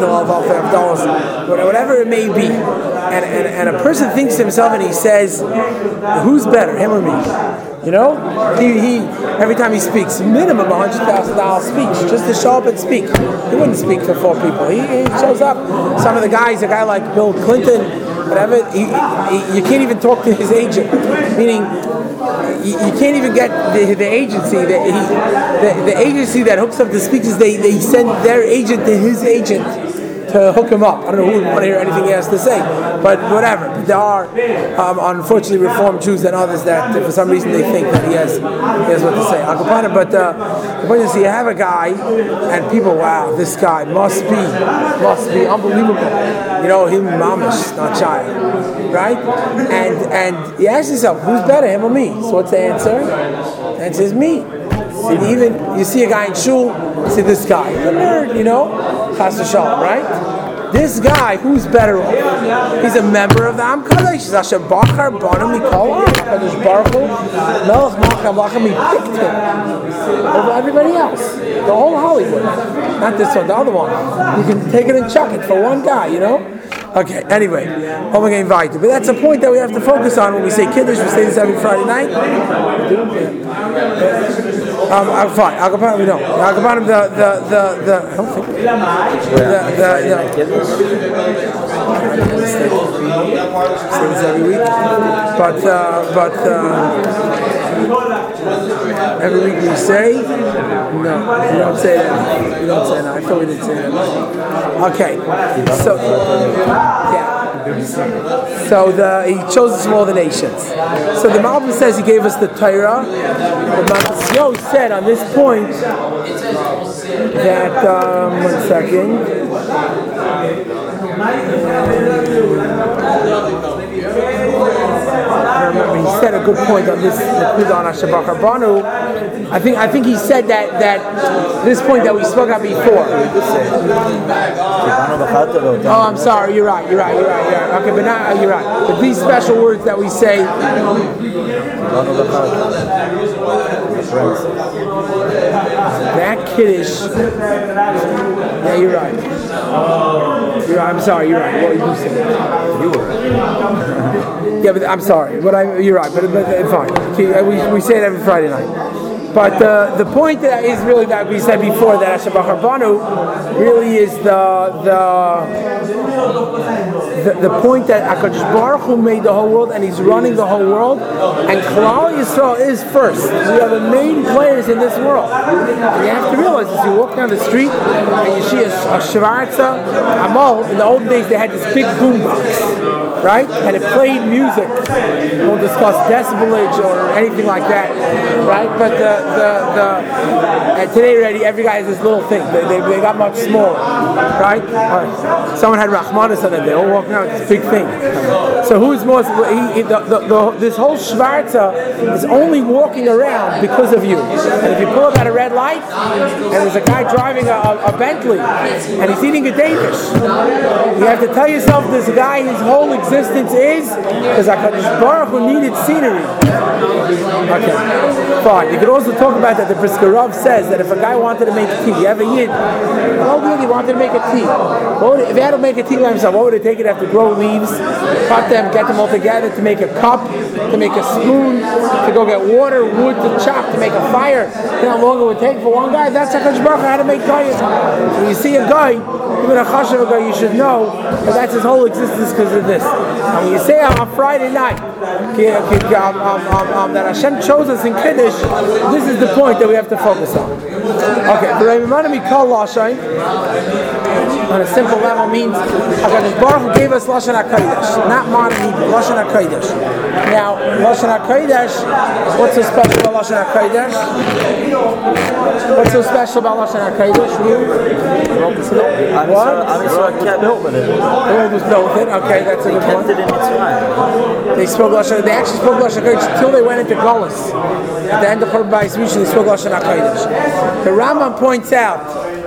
whatever it may be, and, and and a person thinks to himself and he says, "Who's better, him or me?" You know, he, he every time he speaks, minimum one hundred thousand dollars speech just to show up and speak. He wouldn't speak for four people. He, he shows up. Some of the guys, a guy like Bill Clinton. Whatever, he, he, you can't even talk to his agent. Meaning, you, you can't even get the, the agency. The, he, the, the agency that hooks up the speeches, they, they send their agent to his agent to hook him up. I don't know who would want to hear anything he has to say, but whatever. There are, um, unfortunately, Reformed Jews and others that, for some reason, they think that he has, he has what to say. But uh, the point is, you have a guy, and people, wow, this guy must be, must be unbelievable. You know, him, mamish, not child, right? And and you ask yourself, who's better, him or me? So what's the answer? The answer is me. And even you see a guy in shul, you see this guy, the nerd, you know, Chas v'shalom, right? This guy, who's better off? He's a member of the Am Kadosh. He's Asher Bachar Banu Mikol Am. HaKadosh Baruch Hu, Melech Malcham Lachem, he picked him over everybody else. The whole Hollywood, not this one, the other one. You can take it and chuck it for one guy, you know. Okay, anyway, home again invited. But that's a point that we have to focus on when we say Kiddush. We say this every Friday night. Um, I'm fine. Al Kapanim, we don't. Al Kapanim, the, the, the, the, I don't think. The, the, yeah. Say this every week. But, uh, but, uh, every week we say, no, we don't say that. We don't say that. I thought we didn't say that. Okay, so, yeah. So the, he chose us from all the nations. So the Malbim says he gave us the Torah. The Matisyo said on this point that, um, one second. I remember he said a good point on this on Asher Bachar Banu. I think I think he said that that this point that we spoke about before. Oh, I'm sorry. You're right. You're right. You're right. You're right. Okay, but now you're right. But these special words that we say. That Kiddush. Yeah, you're right. You're right. I'm sorry. You're right. What did you say? You were. Yeah, but I'm sorry. But I, you're right. But, but fine. We, we say it every Friday night. But uh, the point that is really that we said before that Hashem Bachar Banu really is the the the, the point that HaKadosh Baruch Hu made the whole world and He's running the whole world, and Klal Yisrael is first. We are the main players in this world. And you have to realize as you walk down the street and you see a, a Shvarza Amal. In the old days they had this big boombox, right? And it played music. We won't discuss decibelage or anything like that, right? But the the, the and today already every guy has this little thing. They, they, they got much smaller, right? right? Someone had Rahmanis on it. They all walking around with this big thing. So who's most? He, he, the, the, the, this whole Shvarza is only walking around because of you. And if you pull up at a red light and there's a guy driving a, a, a Bentley and he's eating a Davis, you have to tell yourself this guy, his whole existence is because HaKadosh Baruch Hu needed scenery. Okay, fine. You could also talk about that. The Brisker Rav says that if a guy wanted to make tea, you have a yid, well, really wanted to make a tea. What would it, if he had to make a tea by himself, what would it take? He'd have to grow leaves, cut them, get them all together to make a cup, to make a spoon, to go get water, wood to chop, to make a fire. You know how long it would take for one guy? That's HaKadosh Baruch Hu how to make guys. When you see a guy, even a chashav guy, you should know that that's his whole existence because of this. And when you say on Friday night um, um, um, um, that Hashem chose us in Kiddush, this is the point that we have to focus on. Okay, the Rebbeinu Mikol Lashon on a simple level means HaKadosh Baruch Hu gave us Lashon HaKodesh, not modern Hebrew, Lashon HaKodesh. Now, Lashon HaKodesh, what's so special about Lashon HaKodesh? What's so special about Lashon HaKodesh? What? I'm kept built with it. The world was built with it. Okay, that's a good point. Kept it in Mitzrayim. They spoke Lashon. They actually spoke Lashon HaKodesh until they went into Golus. At the end of Churban Bayis Rishon, they spoke Lashon HaKodesh. The Rambam points out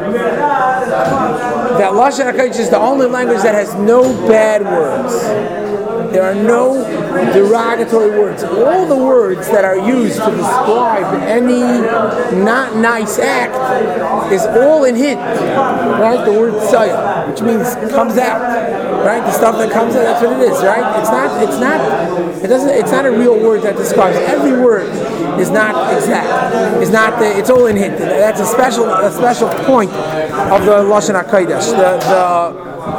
that Lashon HaKodesh is the only language that has no bad words. There are no derogatory words. All the words that are used to describe any not nice act is all in hit. Right? The word tzayah, which means comes out. Right? The stuff that comes out, that's what it is, right? It's not it's not it doesn't it's not a real word that describes. Every word is not exact. It's not the, it's all in hit. That's a special a special point of the Lashon HaKodesh. The the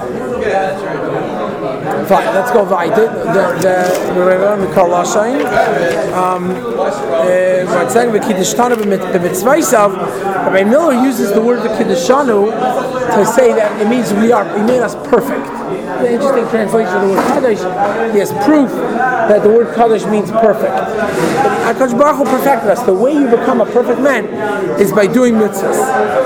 Fine, let's go weiter. The the Mikol Lashon. Um, we're saying the Kiddushtanu b'mitzvaysav. Rabbi Miller uses the word the Kiddushtanu to say that it means we are. He made us perfect. The interesting translation of the word Kadosh. He has proof that the word Kadosh means perfect. HaKadosh Baruch Hu perfected us. The way you become a perfect man is by doing mitzvahs.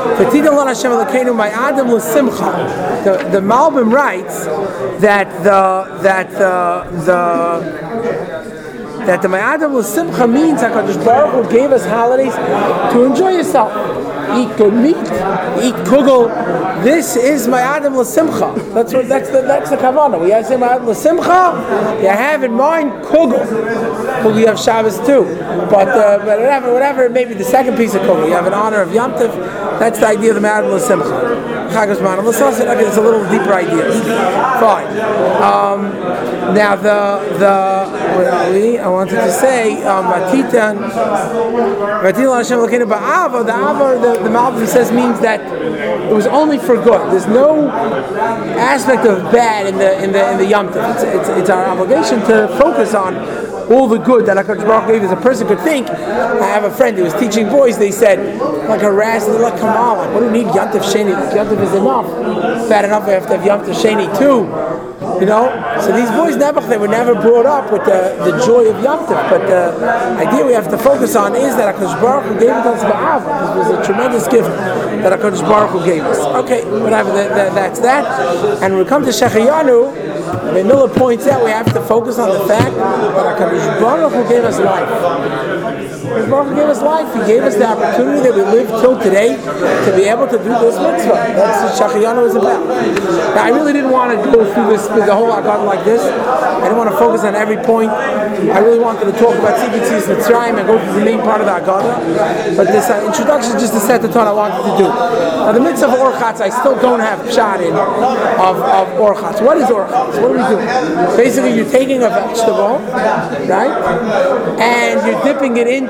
The the Malbim writes that the that the the that the Ma'adam L'Simcha means HaKadosh Baruch Hu gave us holidays to enjoy yourself. Eat good meat, eat kugel. This is Ma'adam L'Simcha. That's what that's the that's the kavanah. We have to say Ma'adam L'Simcha. You have in mind kugel. Kugel you have Shabbos too, but uh, whatever whatever maybe the second piece of kugel you have in honor of Yom Tov. That's the idea of the Ma'adam L'Simcha. Chagas Ma'adam L'Simcha. Okay, it's a little deeper idea. Fine. Um, now the the where are we? I wanted to say Matitan. Matitan Hashem L'Keinu Ba'ava. The Ava the the Malbim says means that it was only for good. There's no aspect of bad in the in the in the Yom Tov. It's, it's, it's our obligation to focus on all the good that HaKadosh Baruch Hu gave us. A person could think. I have a friend who was teaching boys. They said like harassed. They're like, come on, like, what do we need Yom Tov Sheni? Like, Yom Tov is enough. Bad enough we have to have Yom Tov Sheni too. You know, so these boys never they were never brought up with the, the joy of Yom Tov. But the idea we have to focus on is that HaKadosh Baruch Hu gave it us ba'ava. This was a tremendous gift that HaKadosh Baruch Hu gave us. Okay, whatever. That, that, that's that. And when we come to Shechayanu, Rabbi Miller points out we have to focus on the fact that HaKadosh Baruch Hu gave us life. HaKadosh Baruch Hu gave us life. He gave us the opportunity that we live till today to be able to do this mitzvah. That's what Shechayanu is about. Now, I really didn't want to go through this the whole Agada like this. I didn't want to focus on every point. I really wanted to talk about Tzibitzias Mitzrayim and go through the main part of the Agada. But this uh, introduction is just to set the tone I wanted to do. Now, the mitzvah of Orchatz, I still don't have pshat in of, of Orchatz. What is Orchatz? What are we doing? Basically, you're taking a vegetable, right? And you're dipping it into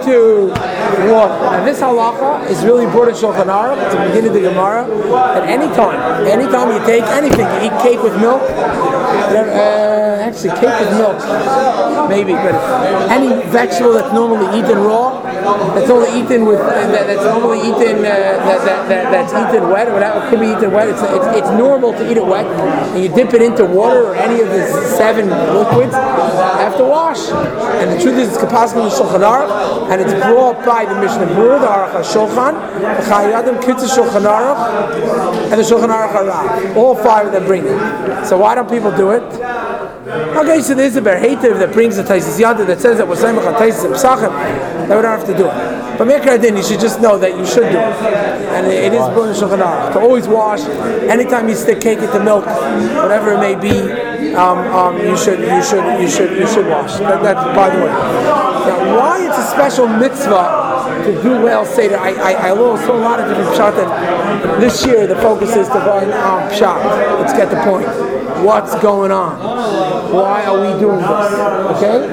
to water. And this halacha is really brought in Shulchan Aruch at the beginning of the Gemara. At any time, any time you take anything, you eat cake with milk. Uh, actually, cake with milk, maybe, but any vegetable that's normally eaten raw, that's only eaten with, uh, that, that's normally eaten, uh, that, that, that, that's eaten wet, or whatever, could be eaten wet. It's, it's it's normal to eat it wet, and you dip it into water or any of the seven liquids. Have to wash. And the truth is, it's kapaskim in Shulchan Aruch, and it's brought by the Mishnah Berurah, the Aruch HaShulchan, the Chayadim, Kitzur Shulchan Aruch, and the Shulchan Aruch HaRav. All five of them bring it. So why don't people do it? Okay, so there's a Berhetiv that brings the Taisis Yada that says that we're saying Taisis and Pesachim, that we don't have to do it. But Mekar Din, you should just know that you should do it. And it, it is brought in Shulchan Aruch to always wash. Anytime you stick cake into milk, whatever it may be, um, um, you should you should you should you should wash. That, that's by the way. Now, why it's a special mitzvah to do Leil Seder? I I, I saw a lot of different pshat. And this year the focus is to go on um, pshat. Let's get the point. What's going on? Why are we doing this? Okay?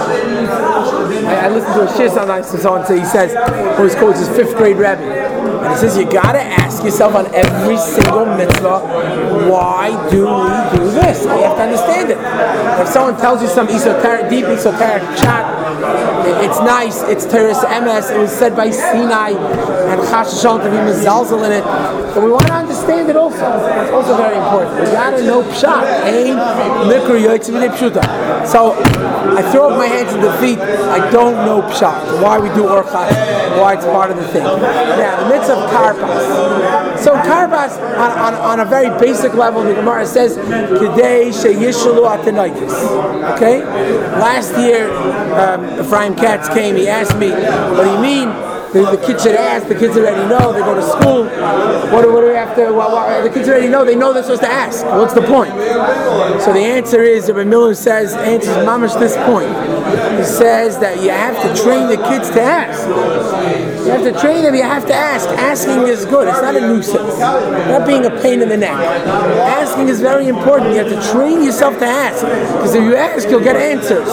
I, I listened to a shir sometimes and someone say, he says, who his quotes his fifth grade Rebbe. And he says, you gotta ask yourself on every single mitzvah, why do we do this? You have to understand it. If someone tells you some esoteric, deep esoteric chat, it's nice, it's Teres Emes, it was said by Sinai, and Chash Shalom to be mezalzel in it. But we want to understand it also. It's also very important. We gotta know pshat. Ein mikra yotzei midei pshuta. So I throw up my hands in defeat. I don't know pshat. Why we do orchas? Why it's part of the thing. Now the mitzvah of karpas. So karpas on, on, on a very basic level, the Gemara says kedei sheyishalu atanaykis. Okay. Last year, um, Ephraim Katz came. He asked me, "What do you mean?" The, the kids should ask. The kids already know. They go to school. What do, what do we have to? Well, well, the kids already know. They know they're supposed to ask. What's the point? So the answer is, Rabbi Miller says, answers mamash this point. He says that you have to train the kids to ask. You have to train them. You have to ask. Asking is good. It's not a nuisance. Not being a pain in the neck. Asking is very important. You have to train yourself to ask. Because if you ask, you'll get answers.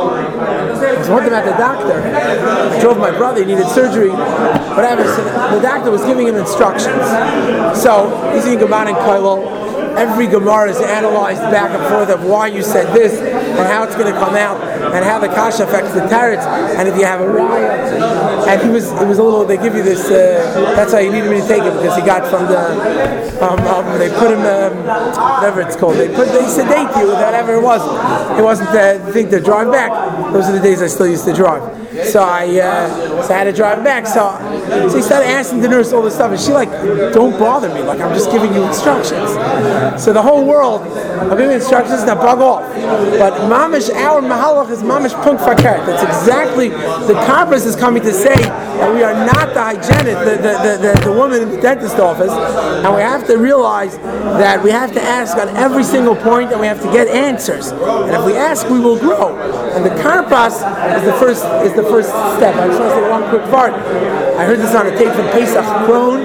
I was wondering about the doctor. I drove my brother, he needed surgery, whatever. So the doctor was giving him instructions. So he's in Gemara and Kailol. Every Gemara is analyzed back and forth of why you said this and how it's going to come out and how the kasha affects the teretz and if you have a raya. And he was, it was a little. They give you this. Uh, that's why he needed me to take it because he got from the. Um, um, they put him um, whatever it's called. They put they sedate you whatever it was. It wasn't the thing to drive back. Those are the days I still used to drive. So I, uh, so I had to drive back. So, so he started asking the nurse all this stuff, and she like, don't bother me. Like I'm just giving you instructions. So the whole world, I'm giving instructions now. Bug off. But mamish, our mahalach is mamish punk fakert. That's exactly the karpas is coming to say that we are not the hygienist, the the, the, the the woman in the dentist office, and we have to realize that we have to ask on every single point, and we have to get answers. And if we ask, we will grow. And the karpas is the first is the first step. I just want to say one quick part. I heard this on a tape from Pesach Krohn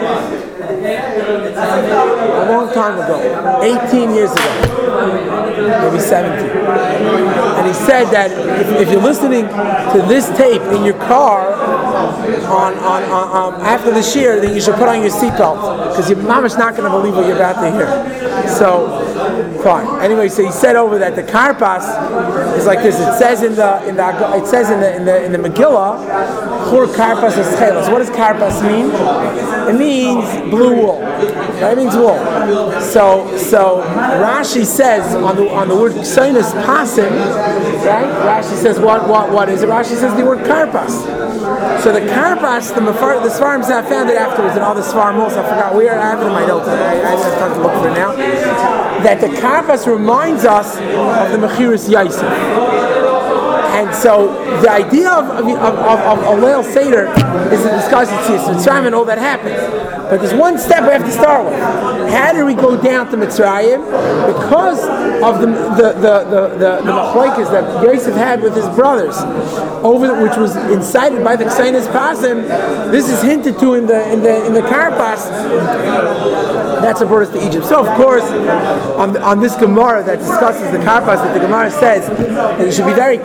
a long time ago, eighteen years ago, maybe seventeen. And he said that if, if you're listening to this tape in your car on, on, on um, after the shir, then you should put on your seatbelt because your mom is not going to believe what you're about to hear. So, fine. Anyway, so he said over that the karpas is like this. It says in the in the it says in the in the in the Megillah, chur karpas is chelas. What does karpas mean? It means blue wool. That means wool. So so Rashi says on the on the word sinus pasim, right? Rashi says what what what is it? Rashi says the word karpas. So the karpas, the Mefar, the Svarim I found it afterwards, and all the Svarim also, I forgot where, I have it in my notes, I, I didn't have time to look for it now, that the karpas reminds us of the Mechiras Yosef. And so the idea of of, of, of, of a Leil Seder is to discuss Yetzias Mitzrayim and all that happened. But there's one step we have to start with. How did we go down to Mitzrayim? Because of the the the the, the, the machlokes that Yosef had with his brothers, over which was incited by the Kseinas Pasim. This is hinted to in the in the in the Karpas. That's what brought us to Egypt. So of course, on on this Gemara that discusses the Karpas, that the Gemara says that you should be very careful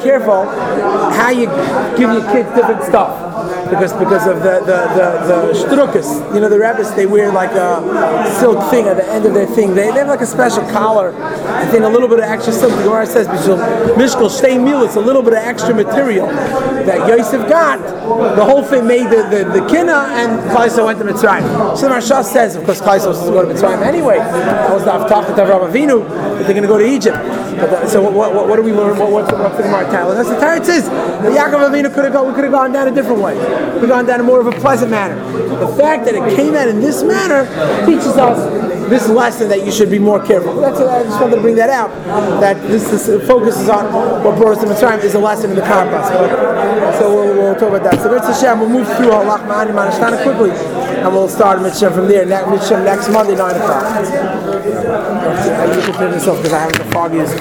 how you give your kids different stuff. Because because of the the the, the shtukas, you know, the rabbis, they wear like a silk thing at the end of their thing. They, they have like a special collar, and then a little bit of extra silk. The Gemara says, "Mishkol shtei mil." It's a little bit of extra material that Yosef got. The whole thing made the the, the kinna, and Klal went to Mitzrayim. So the Maharsha says, of course, Klal was supposed to go to Mitzrayim anyway. That was the Avtach of Avraham Avinu, but they're going to go to Egypt. But the, so what, what what do we learn? What, what's the what's the Gemara telling us? The Torah says that Yaakov Avinu could have gone. We could have gone down a different way. We've gone down in more of a pleasant manner. The fact that it came out in this manner teaches us this lesson that you should be more careful. That's I just wanted to bring that out. That this, this focuses on what brought us to Mitzrayim is a lesson in the compass. But, so we'll, we'll talk about that. So B'ez Hashem, we'll move through Halach Ma'ani Manashtana quickly, and we'll start Mitzvah from there. Mitzvah next Monday, nine o'clock. I need to prepare myself because I have the foggiest.